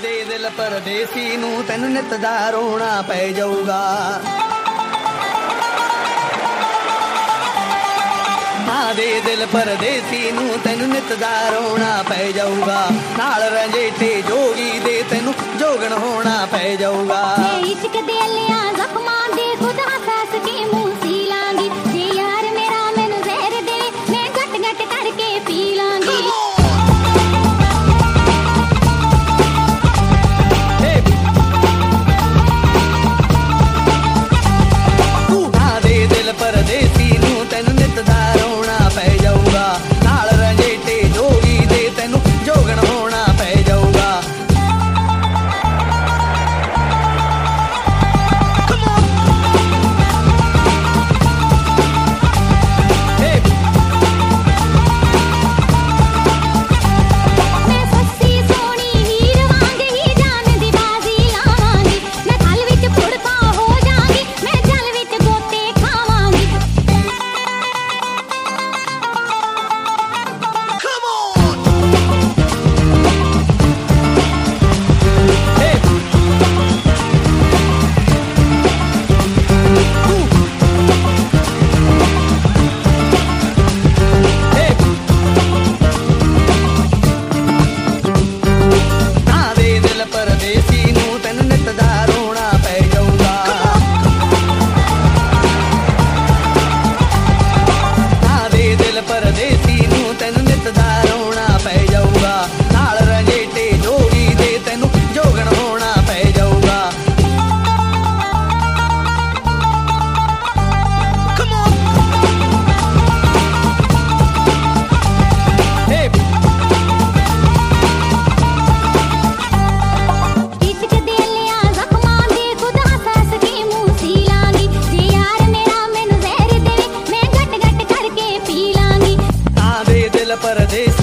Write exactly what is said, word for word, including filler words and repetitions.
ਦੇ ਦਿਲ ਪਰਦੇਸੀ ਨੂੰ ਤੈਨੂੰ ਨਿੱਤ ਦਾ ਰੋਣਾ ਪੈ ਜਾਊਗਾ। ਨਾ ਦੇ ਦਿਲ ਪਰਦੇਸੀ ਨੂੰ ਤੈਨੂੰ ਨਿੱਤ ਦਾ ਰੋਣਾ ਪੈ ਜਾਊਗਾ। ਨਾਲ ਰੰਜੇਟੇ ਜੋਗੀ ਦੇ ਤੈਨੂੰ ਜੋਗਣ ਹੋਣਾ ਪੈ ਜਾਊਗਾ। ਇਸ਼ਕ ਦੇ ਲਿਆ ਜ਼ਖਮਾਂ ਦੇ ਖੁਦਾ ਸਾਸ ਕੇ ਮੂੰਹ ਸੀ ਲਾਂਗੀ। ਜੇ ਯਾਰ ਮੇਰਾ ਮੈਨੂੰ ਜ਼ਹਿਰ ਦੇ ਮੈਂ ਘਟ ਘਟ ਕਰਕੇ ਪੀ ਲਾਂਗੀ। ਪਰਦੇਸੀ ਨੂੰ ਤੈਨੂੰ ਨਿੱਤ ਦਾ ਰੋਣਾ ਪੈ ਜਾਊਗਾ। ਨਾਲ ਰੰਜੇਟੇ ਜੋਗੀ ਦੇ ਤੈਨੂੰ ਜੋਗਣ ਹੋਣਾ ਪੈ ਜਾਊਗਾ। ਮੈਂ ਸੱਸੀ ਸੋਹਣੀ ਹੀਰ ਵਾਂਗ ਹੀ ਜਾਨ ਦੀ ਬਾਜ਼ੀ ਲਾਵਾਂਗੀ। ਮੈਂ ਥਲ ਵਿੱਚ ਫੁੜਕਾ ਹੋ ਜਾਵਾਂਗੀ। ਮੈਂ ਜਲ ਵਿੱਚ ਗੋਤੇ ਪਰਦੇਸੀ ਨੂੰ ਤੈਨੂੰ ਨਿੱਤ ਦਾ ਰੋਣਾ ਪੈ ਜਾਊਗਾ। ਨਾ ਦੇ ਦਿਲ ਪਰਦੇਸੀ ਨੂੰ ਤੈਨੂੰ ਨਿੱਤ ਦਾ ਰੋਣਾ ਪੈ ਜਾਊਗਾ। ਨਾਲ ਰੰਜੇਟੇ ਜੋਗੀ ਦੇ ਤੈਨੂੰ ਜੋਗਣ ਹੋਣਾ ਪੈ ਜਾਊਗਾ। ਪਰਦੇਸੀ